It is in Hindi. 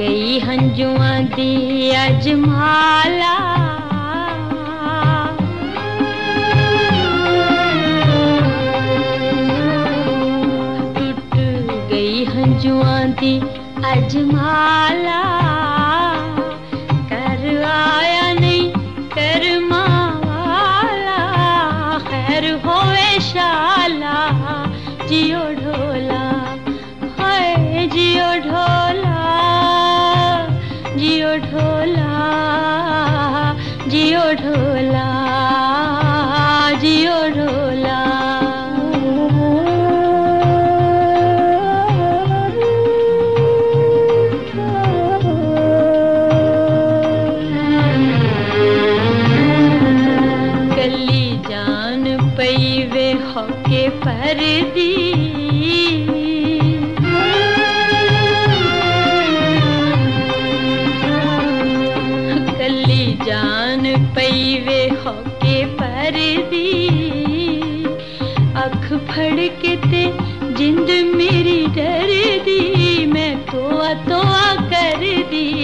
गई हंजुआं दी अजमाला, टूट गई हंजुआं दी अजमाला, कर आया नहीं करमा वाला, खैर होवे शाला, जियो ढोला हाय जियो ढोला, जियो ढोला, जियो ढोला, जियो ढोला। कली जान पई वे होके परदी, जान पई वे होके परदी, अख फड़ के ते जिंद मेरी डर दी, मैं तोआ तोआ कर दी।